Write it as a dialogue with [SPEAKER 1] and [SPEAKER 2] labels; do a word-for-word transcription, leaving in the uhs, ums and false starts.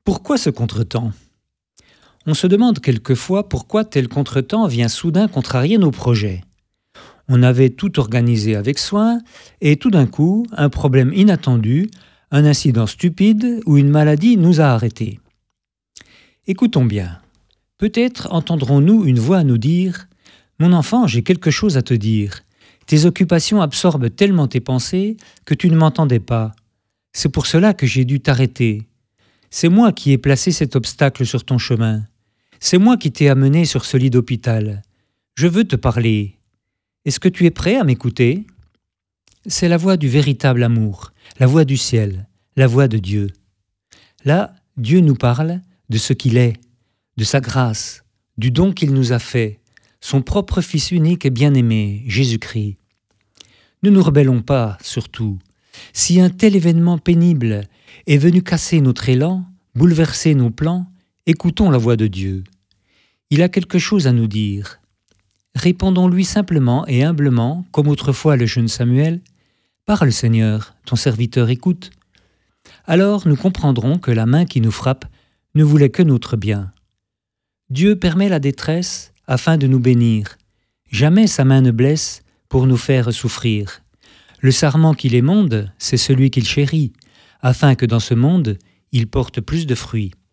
[SPEAKER 1] Pourquoi ce contretemps ? On se demande quelquefois pourquoi tel contretemps vient soudain contrarier nos projets. On avait tout organisé avec soin et tout d'un coup, un problème inattendu, un incident stupide ou une maladie nous a arrêtés. Écoutons bien. Peut-être entendrons-nous une voix nous dire « Mon enfant, j'ai quelque chose à te dire. Tes occupations absorbent tellement tes pensées que tu ne m'entendais pas. C'est pour cela que j'ai dû t'arrêter. C'est moi qui ai placé cet obstacle sur ton chemin. C'est moi qui t'ai amené sur ce lit d'hôpital. Je veux te parler. Est-ce que tu es prêt à m'écouter ? C'est la voix du véritable amour, la voix du ciel, la voix de Dieu. Là, Dieu nous parle de ce qu'il est, de sa grâce, du don qu'il nous a fait, son propre Fils unique et bien-aimé, Jésus-Christ. Ne nous rebellons pas, surtout. Si un tel événement pénible est venu casser notre élan, bouleverser nos plans, écoutons la voix de Dieu. Il a quelque chose à nous dire. Répondons-lui simplement et humblement, comme autrefois le jeune Samuel. « Parle, Seigneur, ton serviteur écoute. » Alors nous comprendrons que la main qui nous frappe ne voulait que notre bien. Dieu permet la détresse afin de nous bénir. Jamais sa main ne blesse pour nous faire souffrir. Le sarment qu'il émonde, c'est celui qu'il chérit, afin que dans ce monde, il porte plus de fruits.